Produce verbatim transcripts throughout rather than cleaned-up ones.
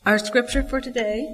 Our scripture for today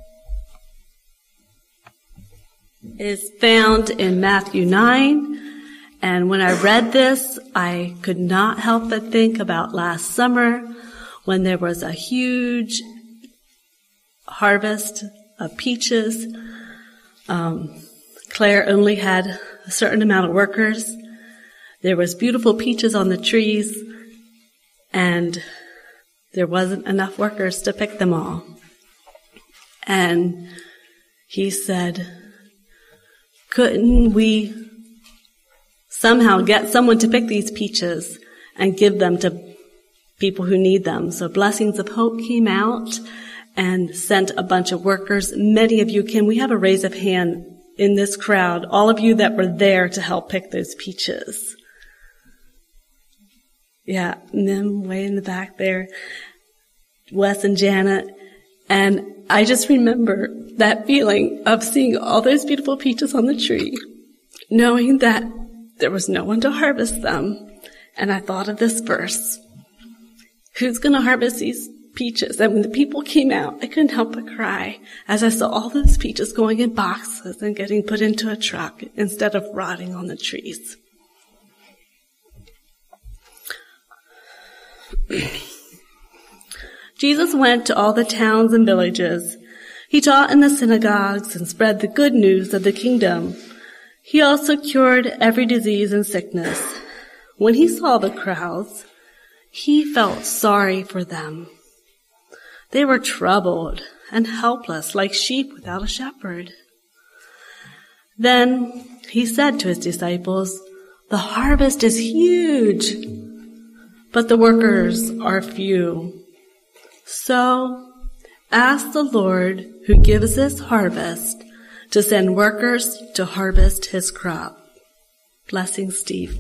is found in Matthew nine, and when I read this, I could not help but think about last summer when there was a huge harvest of peaches. Um, Claire only had a certain amount of workers. There was beautiful peaches on the trees, and there wasn't enough workers to pick them all. And he said, couldn't we somehow get someone to pick these peaches and give them to people who need them? So Blessings of Hope came out and sent a bunch of workers. Many of you, can we have a raise of hand in this crowd, all of you that were there to help pick those peaches? Yeah, and then way in the back there, Wes and Janet. And I just remember that feeling of seeing all those beautiful peaches on the tree, knowing that there was no one to harvest them. And I thought of this verse. Who's going to harvest these peaches? And when the people came out, I couldn't help but cry as I saw all those peaches going in boxes and getting put into a truck instead of rotting on the trees. Jesus went to all the towns and villages. He taught in the synagogues and spread the good news of the kingdom. He also cured every disease and sickness. When he saw the crowds, he felt sorry for them. They were troubled and helpless like sheep without a shepherd. Then he said to his disciples, "The harvest is huge, but the workers are few. So ask the Lord who gives this harvest to send workers to harvest his crop." Blessings, Steve.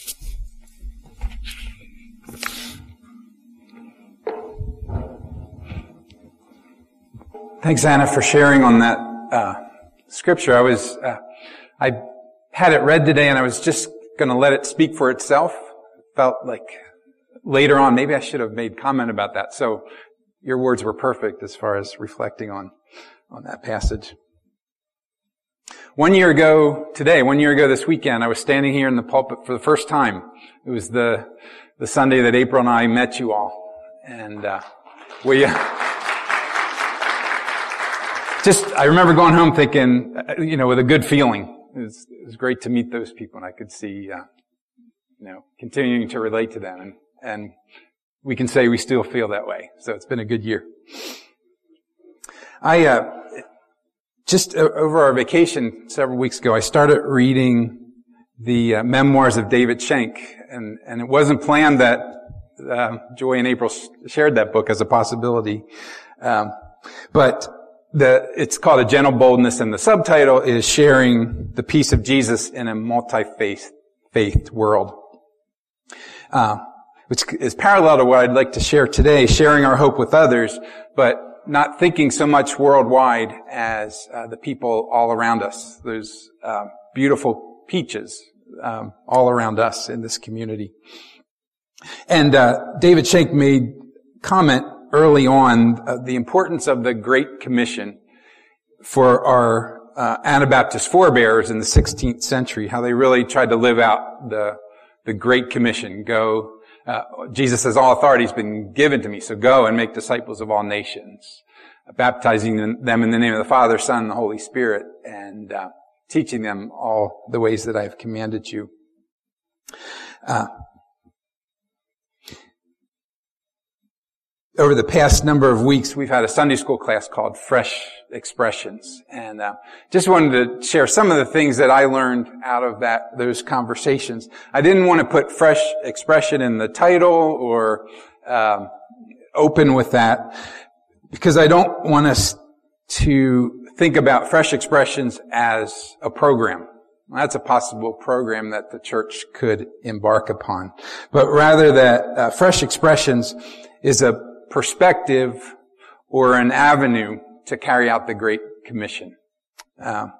Thanks, Anna, for sharing on that uh, scripture. I was, uh, I had it read today, and I was just going to let it speak for itself. Felt like later on, maybe I should have made comment about that. So your words were perfect as far as reflecting on, on that passage. One year ago today, one year ago this weekend, I was standing here in the pulpit for the first time. It was the, the Sunday that April and I met you all. And, uh, we, uh, just, I remember going home thinking, you know, with a good feeling. It was, it was great to meet those people, and I could see, uh, you know, continuing to relate to them. And, and we can say we still feel that way. So it's been a good year. I, uh, just over our vacation several weeks ago, I started reading the uh, memoirs of David Schenck. And, and it wasn't planned that, uh, Joy and April shared that book as a possibility. Um, but the, it's called A Gentle Boldness, and the subtitle is Sharing the Peace of Jesus in a Multi-Faith, Faith World. Uh, which is parallel to what I'd like to share today, sharing our hope with others, but not thinking so much worldwide as uh, the people all around us. There's uh, beautiful peaches um, all around us in this community. And uh, David Schenck made comment early on uh, the importance of the Great Commission for our uh, Anabaptist forebears in the sixteenth century, how they really tried to live out the the Great Commission. Go, uh, Jesus says, all authority has been given to me, so go and make disciples of all nations, baptizing them in the name of the Father, Son, and the Holy Spirit, and uh, teaching them all the ways that I have commanded you. Uh, Over the past number of weeks, we've had a Sunday school class called Fresh Expressions, and uh, just wanted to share some of the things that I learned out of that those conversations. I didn't want to put fresh expression in the title or um, open with that, because I don't want us to think about Fresh Expressions as a program. That's a possible program that the church could embark upon, but rather that uh, Fresh Expressions is a perspective or an avenue to carry out the Great Commission. Um,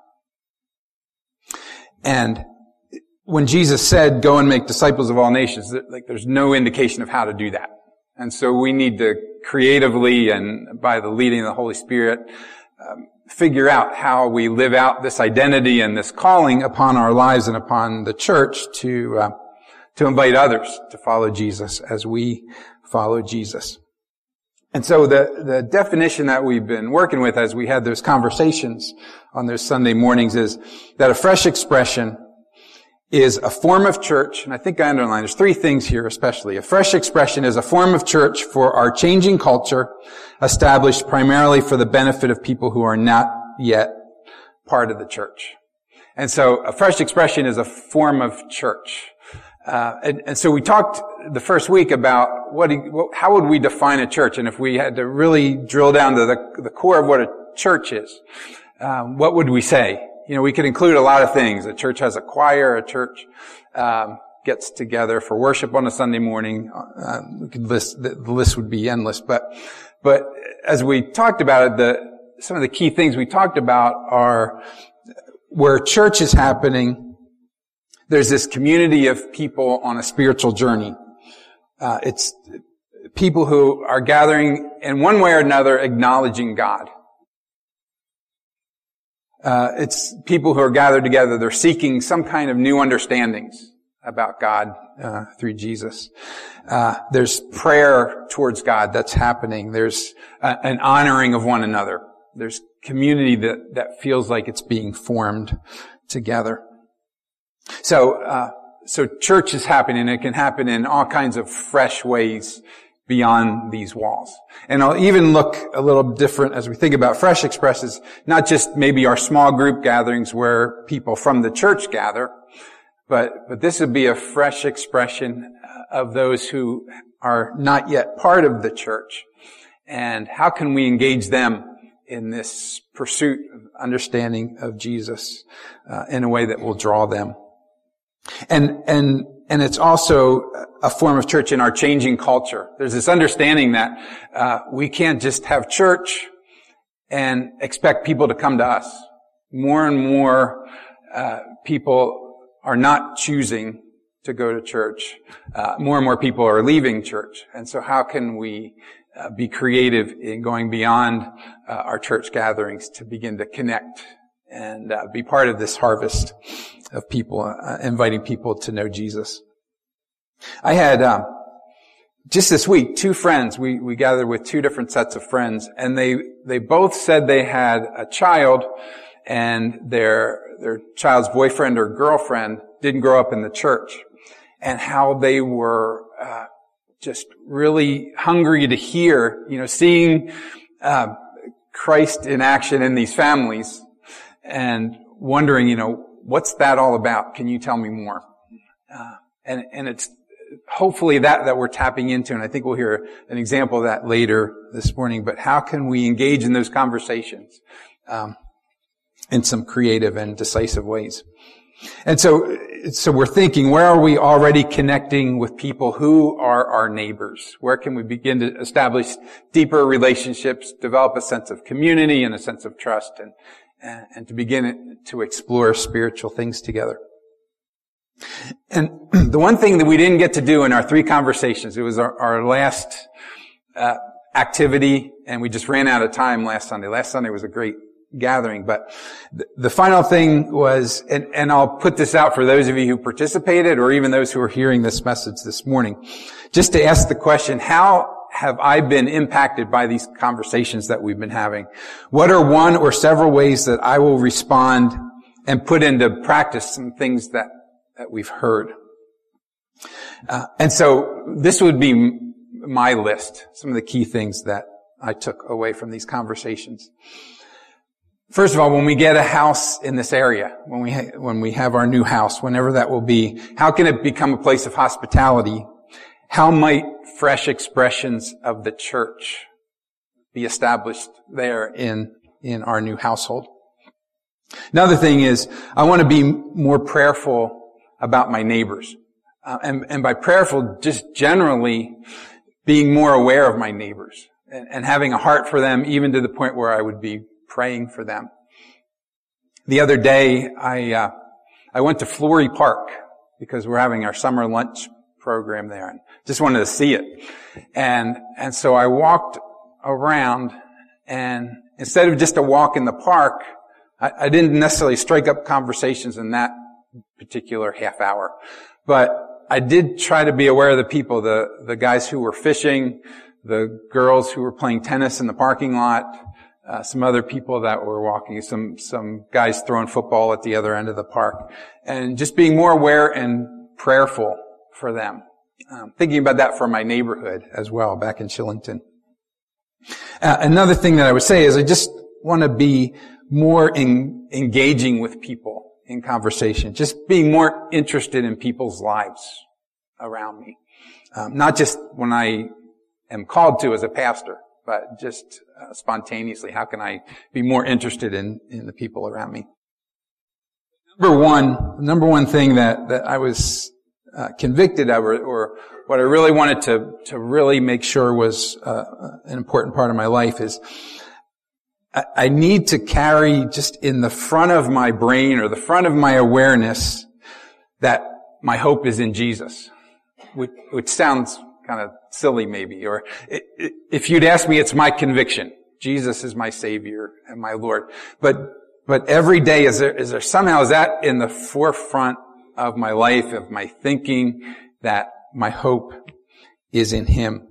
and when Jesus said, "Go and make disciples of all nations," like there's no indication of how to do that. And so we need to creatively and by the leading of the Holy Spirit, um, figure out how we live out this identity and this calling upon our lives and upon the church to uh, to invite others to follow Jesus as we follow Jesus. And so the, the definition that we've been working with as we had those conversations on those Sunday mornings is that a fresh expression is a form of church, and I think I underlined, there's three things here especially. A fresh expression is a form of church for our changing culture, established primarily for the benefit of people who are not yet part of the church. And so a fresh expression is a form of church. Uh, and, and so we talked the first week about what, what, how would we define a church? And if we had to really drill down to the, the core of what a church is, um, what would we say? You know, we could include a lot of things. A church has a choir. A church um, gets together for worship on a Sunday morning. Uh, we could list the, the list would be endless. But but as we talked about it, the some of the key things we talked about are where church is happening. There's this community of people on a spiritual journey. Uh, it's people who are gathering in one way or another, acknowledging God. Uh, it's people who are gathered together. They're seeking some kind of new understandings about God uh, through Jesus. Uh, there's prayer towards God that's happening. There's uh, an honoring of one another. There's community that, that feels like it's being formed together. So, uh, so church is happening. It can happen in all kinds of fresh ways beyond these walls. And I'll even look a little different as we think about fresh expresses, not just maybe our small group gatherings where people from the church gather, but, but this would be a fresh expression of those who are not yet part of the church. And how can we engage them in this pursuit of understanding of Jesus uh, in a way that will draw them? And, and, And it's also a form of church in our changing culture. There's this understanding that uh, we can't just have church and expect people to come to us. More and more uh, people are not choosing to go to church. Uh, more and more people are leaving church. And so how can we uh, be creative in going beyond uh, our church gatherings to begin to connect and uh, be part of this harvest of people, uh, inviting people to know Jesus? I had, um, just this week, two friends, we, we gathered with two different sets of friends, and they, they both said they had a child, and their, their child's boyfriend or girlfriend didn't grow up in the church, and how they were, uh, just really hungry to hear, you know, seeing, uh, Christ in action in these families, and wondering, you know, what's that all about? Can you tell me more? Uh, and, and it's hopefully that, that we're tapping into, and I think we'll hear an example of that later this morning, but how can we engage in those conversations, um, in some creative and decisive ways? And so, so we're thinking, where are we already connecting with people who are our neighbors? Where can we begin to establish deeper relationships, develop a sense of community and a sense of trust, and and to begin to explore spiritual things together? And the one thing that we didn't get to do in our three conversations, it was our, our last uh, activity, and we just ran out of time last Sunday. Last Sunday was a great gathering, but the, the final thing was, and, and I'll put this out for those of you who participated or even those who are hearing this message this morning, just to ask the question, how have I been impacted by these conversations that we've been having? What are one or several ways that I will respond and put into practice some things that, that we've heard? Uh, and so this would be my list, some of the key things that I took away from these conversations. First of all, when we get a house in this area, when we ha- when we have our new house, whenever that will be, how can it become a place of hospitality? How might fresh expressions of the church be established there in, in our new household? Another thing is, I want to be more prayerful about my neighbors. Uh, and, and by prayerful, just generally being more aware of my neighbors and, and having a heart for them, even to the point where I would be praying for them. The other day, I, uh, I went to Flory Park because we're having our summer lunch program there and just wanted to see it. And, and so I walked around, and instead of just a walk in the park, I, I didn't necessarily strike up conversations in that particular half hour. But I did try to be aware of the people, the, the guys who were fishing, the girls who were playing tennis in the parking lot, uh, some other people that were walking, some, some guys throwing football at the other end of the park, and just being more aware and prayerful for them. Um, thinking about that for my neighborhood as well, back in Shillington. Uh, another thing that I would say is I just want to be more in, engaging with people in conversation, just being more interested in people's lives around me. Um, not just when I am called to as a pastor, but just uh, spontaneously. How can I be more interested in, in the people around me? Number one, number one thing that, that I was uh, convicted of, or, or what I really wanted to, to really make sure was uh, an important part of my life is I, I need to carry just in the front of my brain or the front of my awareness that my hope is in Jesus, which, which sounds kind of silly maybe, or it, it, if you'd ask me, it's my conviction. Jesus is my Savior and my Lord. But, but every day, is there, is there somehow, is that in the forefront of my life, of my thinking, that my hope is in Him?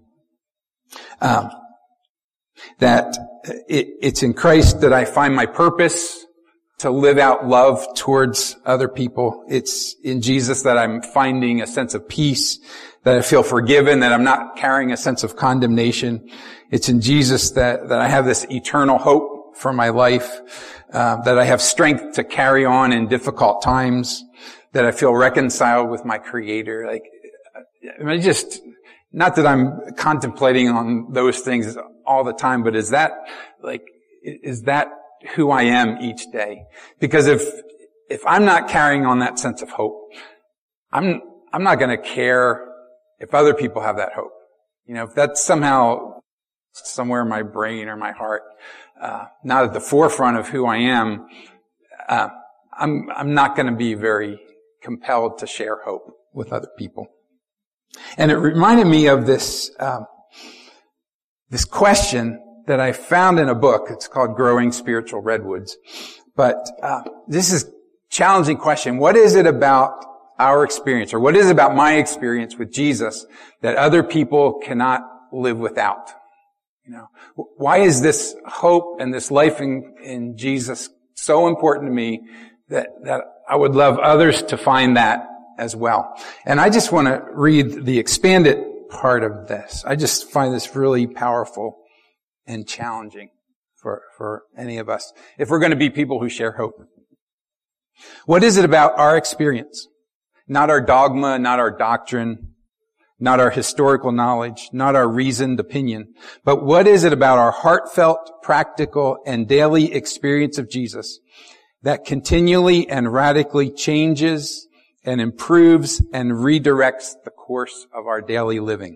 Um, that it, it's in Christ that I find my purpose to live out love towards other people. It's in Jesus that I'm finding a sense of peace, that I feel forgiven, that I'm not carrying a sense of condemnation. It's in Jesus that, that I have this eternal hope for my life, uh, that I have strength to carry on in difficult times, that I feel reconciled with my Creator. Like, I mean, just, not that I'm contemplating on those things all the time, but is that, like, is that who I am each day? Because if, if I'm not carrying on that sense of hope, I'm, I'm not going to care if other people have that hope. You know, if that's somehow somewhere in my brain or my heart, uh, not at the forefront of who I am, uh, I'm, I'm not going to be very compelled to share hope with other people. And it reminded me of this, um, this question that I found in a book. It's called Growing Spiritual Redwoods. But, uh, this is a challenging question. What is it about our experience, or what is it about my experience with Jesus that other people cannot live without? You know, why is this hope and this life in, in Jesus so important to me that, that I would love others to find that as well? And I just want to read the expanded part of this. I just find this really powerful and challenging for, for any of us, if we're going to be people who share hope. What is it about our experience? Not our dogma, not our doctrine, not our historical knowledge, not our reasoned opinion, but what is it about our heartfelt, practical, and daily experience of Jesus that continually and radically changes and improves and redirects the course of our daily living?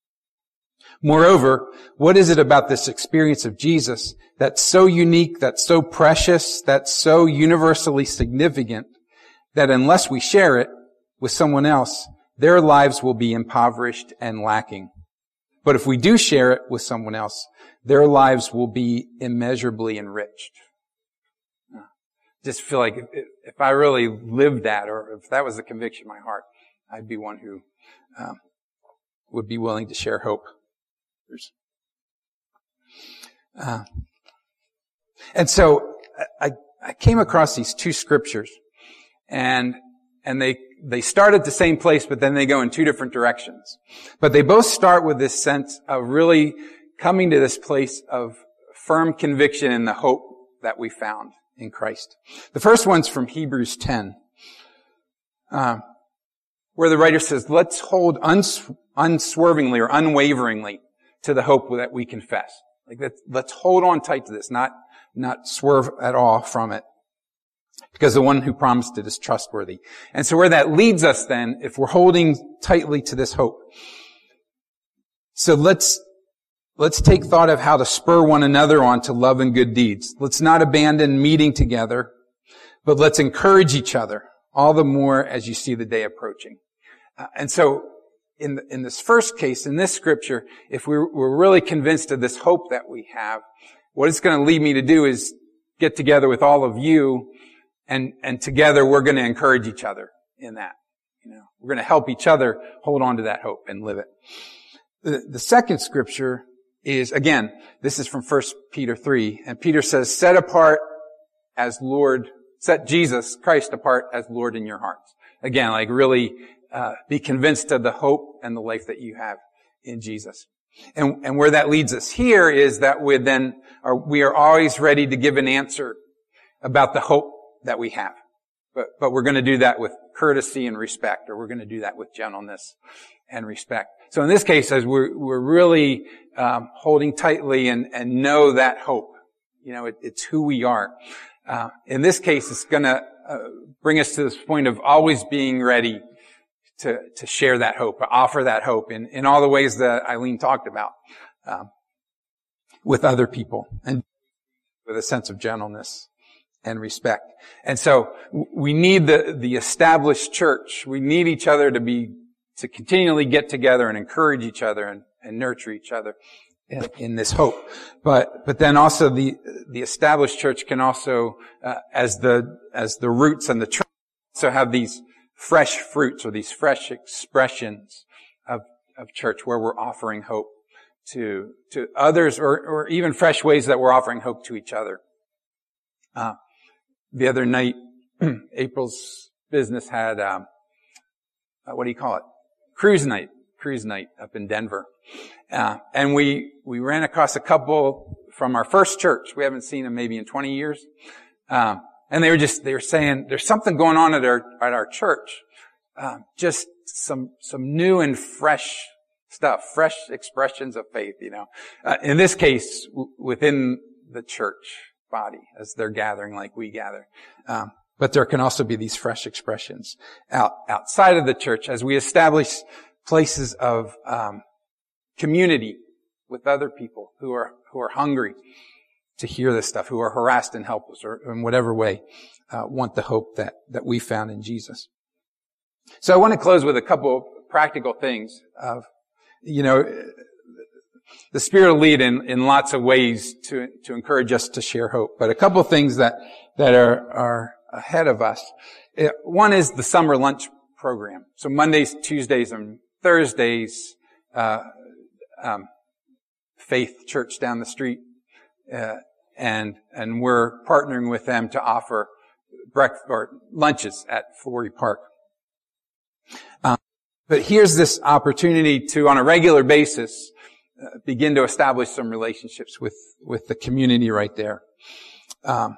Moreover, what is it about this experience of Jesus that's so unique, that's so precious, that's so universally significant that unless we share it with someone else, their lives will be impoverished and lacking. But if we do share it with someone else, their lives will be immeasurably enriched. Just feel like if, if I really lived that, or if that was the conviction in my heart, I'd be one who um, would be willing to share hope. Uh, and so I, I came across these two scriptures, and and they they start at the same place, but then they go in two different directions. But they both start with this sense of really coming to this place of firm conviction in the hope that we found in Christ. The first one's from Hebrews ten, uh, where the writer says, let's hold uns- unswervingly or unwaveringly to the hope that we confess. Like, let's, let's hold on tight to this, not, not swerve at all from it. Because the one who promised it is trustworthy. And so where that leads us then, if we're holding tightly to this hope. So let's, let's take thought of how to spur one another on to love and good deeds. Let's not abandon meeting together, but let's encourage each other, all the more as you see the day approaching. Uh, and so in, in this first case, in this scripture, if we're, we're really convinced of this hope that we have, what it's going to lead me to do is get together with all of you, and, and together we're going to encourage each other in that. You know, we're going to help each other hold on to that hope and live it. The, the second scripture is, again, this is from First Peter three, and Peter says, set apart as Lord, set Jesus Christ apart as Lord in your hearts. Again, like really uh, be convinced of the hope and the life that you have in Jesus. And, and where that leads us here is that we then are, we are always ready to give an answer about the hope that we have. But, but we're going to do that with courtesy and respect, or we're going to do that with gentleness and respect. So in this case, as we're, we're really um, holding tightly and, and know that hope. You know, it, it's who we are. Uh, in this case, it's going to uh, bring us to this point of always being ready to, to share that hope, to offer that hope in, in all the ways that Eileen talked about, um, with other people, and with a sense of gentleness and respect. And so we need the, the established church. We need each other to be, to continually get together and encourage each other and, and nurture each other in, in this hope. But, but then also the, the established church can also, uh, as the, as the roots and the trunk, also have these fresh fruits or these fresh expressions of, of church where we're offering hope to, to others, or, or even fresh ways that we're offering hope to each other. Uh, the other night, April's business had, um, uh, what do you call it? Cruise night, cruise night up in Denver. Uh, and we, we ran across a couple from our first church. We haven't seen them maybe in twenty years. Um, and they were just, they were saying, there's something going on at our, at our church. Uh, just some, some new and fresh stuff, fresh expressions of faith, you know. Uh, in this case, w- within the church body, as they're gathering like we gather. Um, but there can also be these fresh expressions out, outside of the church as we establish places of, um, community with other people who are, who are hungry to hear this stuff, who are harassed and helpless, or in whatever way, uh, want the hope that, that we found in Jesus. So I want to close with a couple of practical things of, you know, the Spirit will lead in, in lots of ways to, to encourage us to share hope. But a couple of things that, that are, are ahead of us. One is the summer lunch program. So Mondays, Tuesdays, and Thursdays, uh, um, Faith Church down the street, uh, and, and we're partnering with them to offer breakfast or lunches at Flory Park. Um, but here's this opportunity to, on a regular basis, uh, begin to establish some relationships with, with the community right there. Um,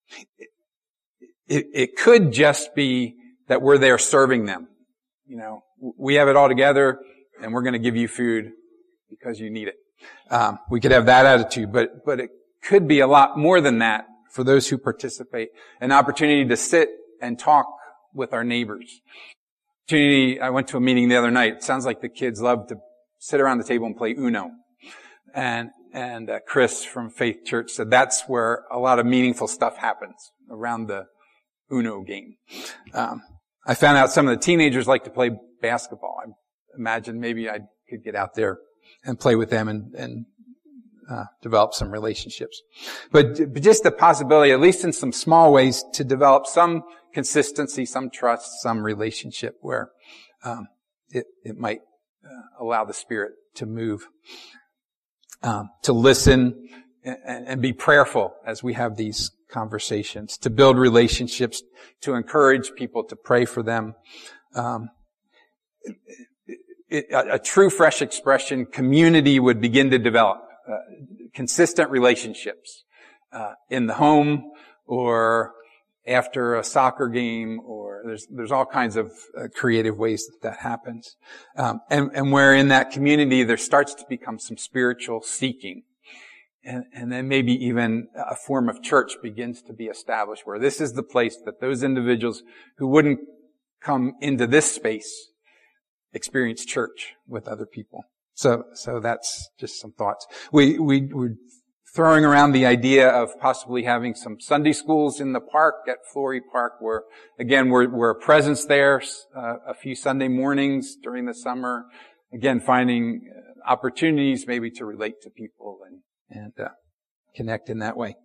it, it could just be that we're there serving them. You know, we have it all together and we're going to give you food because you need it. Um, we could have that attitude, but, but it could be a lot more than that for those who participate. An opportunity to sit and talk with our neighbors. Opportunity, I went to a meeting the other night. It sounds like the kids love to sit around the table and play Uno. And, and uh, Chris from Faith Church said that's where a lot of meaningful stuff happens, around the Uno game. Um, I found out some of the teenagers like to play basketball. I imagine maybe I could get out there and play with them and, and uh, develop some relationships. But, but just the possibility, at least in some small ways, to develop some consistency, some trust, some relationship where um, it, it might uh, allow the Spirit to move, um, to listen and, and be prayerful as we have these conversations, to build relationships, to encourage people, to pray for them. Um, it, it, a, a true fresh expression community would begin to develop, uh, consistent relationships uh, in the home or after a soccer game, or there's there's all kinds of uh, creative ways that that happens, um, and and where in that community there starts to become some spiritual seeking. And, and then maybe even a form of church begins to be established where this is the place that those individuals who wouldn't come into this space experience church with other people. So, so that's just some thoughts. We, we, we're throwing around the idea of possibly having some Sunday schools in the park at Flory Park where, again, we're, we're a presence there uh, a few Sunday mornings during the summer. Again, finding opportunities maybe to relate to people and, and uh, connect in that way.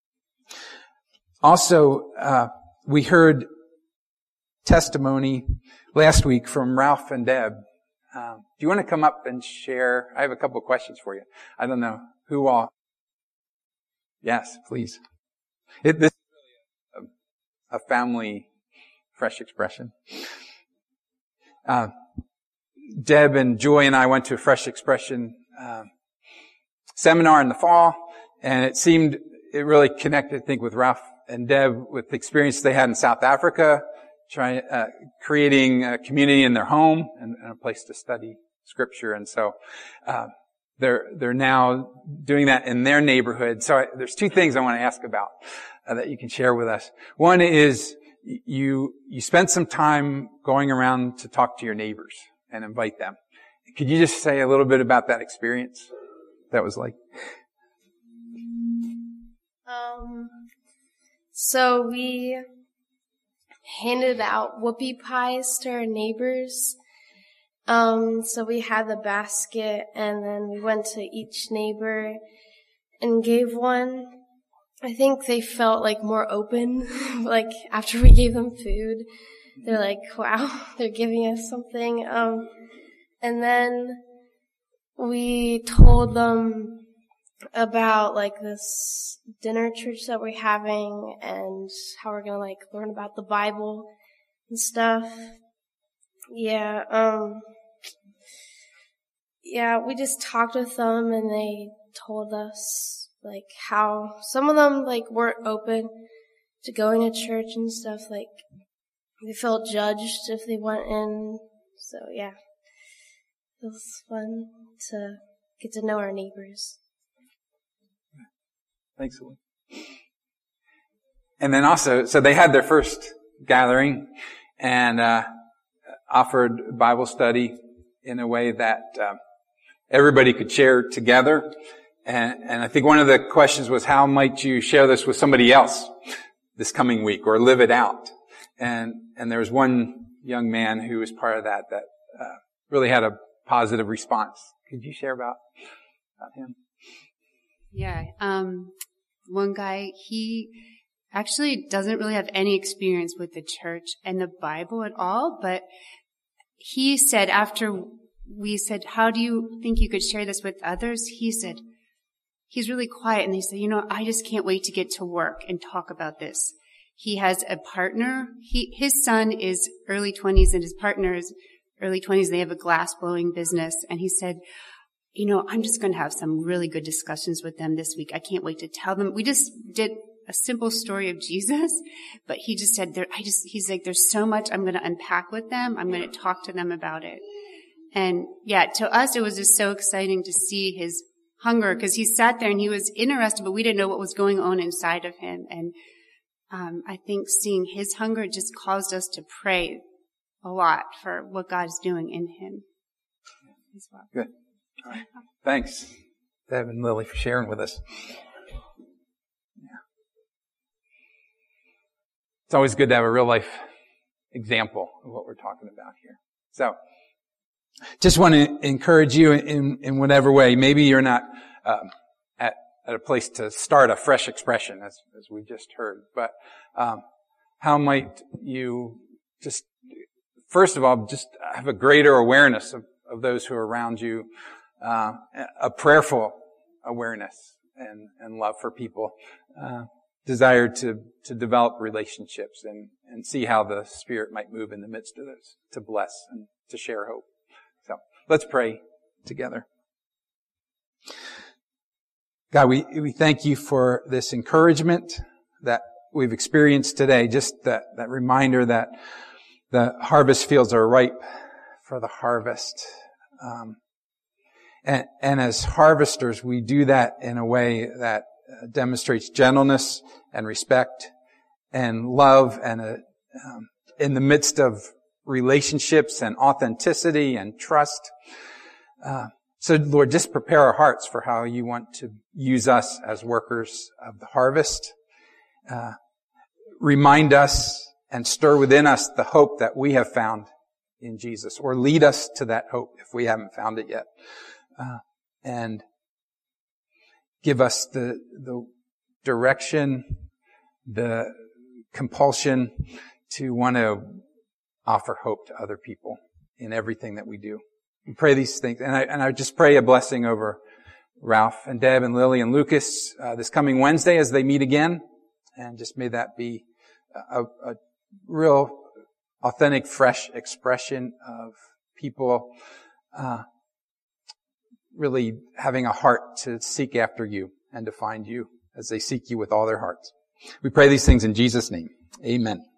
Also, uh, we heard testimony last week from Ralph and Deb. Um, do you want to come up and share? I have a couple of questions for you. I don't know who all. Yes, please. It, this is really a, a family fresh expression. Uh, Deb and Joy and I went to a Fresh Expression uh, seminar in the fall, and it seemed it really connected, I think, with Ralph and Deb with the experience they had in South Africa, trying uh, creating a community in their home and, and a place to study Scripture, and so uh, they're they're now doing that in their neighborhood. So I, there's two things I want to ask about uh, that you can share with us. One is you you spent some time going around to talk to your neighbors and invite them. Could you just say a little bit about that experience? That was like. Um. So we handed out whoopie pies to our neighbors. Um, so we had the basket, and then we went to each neighbor and gave one. I think they felt like more open, like after we gave them food. They're like, wow, they're giving us something. Um, and then we told them about like this dinner church that we're having and how we're gonna like learn about the Bible and stuff. Yeah, um, yeah, we just talked with them and they told us like how some of them like weren't open to going to church and stuff. Like they felt judged if they went in. So yeah, it was fun to get to know our neighbors. Thanks, Lee. And then also, so they had their first gathering and uh offered Bible study in a way that uh, everybody could share together. And, and I think one of the questions was, how might you share this with somebody else this coming week or live it out? And and there was one young man who was part of that that uh, really had a positive response. Could you share about, about him? Yeah. Um, one guy, he actually doesn't really have any experience with the church and the Bible at all, but he said after we said, how do you think you could share this with others? He said, he's really quiet, and they said, you know, I just can't wait to get to work and talk about this. He has a partner. He, his son is early twenties and his partner is early twenties. They have a glass blowing business. And he said, you know, I'm just going to have some really good discussions with them this week. I can't wait to tell them. We just did a simple story of Jesus, but he just said, there, I just, he's like, there's so much I'm going to unpack with them. I'm going to talk to them about it. And yeah, to us, it was just so exciting to see his hunger, because he sat there and he was interested, but we didn't know what was going on inside of him. And um, I think seeing his hunger just caused us to pray a lot for what God is doing in him as well. Good. All right. Thanks, Deb and Lily, for sharing with us. Yeah. It's always good to have a real life example of what we're talking about here. So, just want to encourage you in, in whatever way. Maybe you're not um, at, at a place to start a fresh expression, as, as we just heard. But um, how might you just, first of all, just have a greater awareness of, of those who are around you, uh, a prayerful awareness and, and love for people, uh, desire to, to develop relationships and, and see how the Spirit might move in the midst of those, to bless and to share hope. So let's pray together. God, we, we thank you for this encouragement that we've experienced today. Just that, that reminder that the harvest fields are ripe for the harvest. Um, and, and as harvesters, we do that in a way that uh, demonstrates gentleness and respect and love and a, um, in the midst of relationships and authenticity and trust. Uh, So, Lord, just prepare our hearts for how you want to use us as workers of the harvest. Uh, remind us and stir within us the hope that we have found in Jesus, or lead us to that hope if we haven't found it yet. Uh, and give us the, the direction, the compulsion to want to offer hope to other people in everything that we do. We pray these things, and I, and I just pray a blessing over Ralph and Deb and Lily and Lucas uh, this coming Wednesday as they meet again, and just may that be a, a real authentic, fresh expression of people uh, really having a heart to seek after you and to find you as they seek you with all their hearts. We pray these things in Jesus' name. Amen.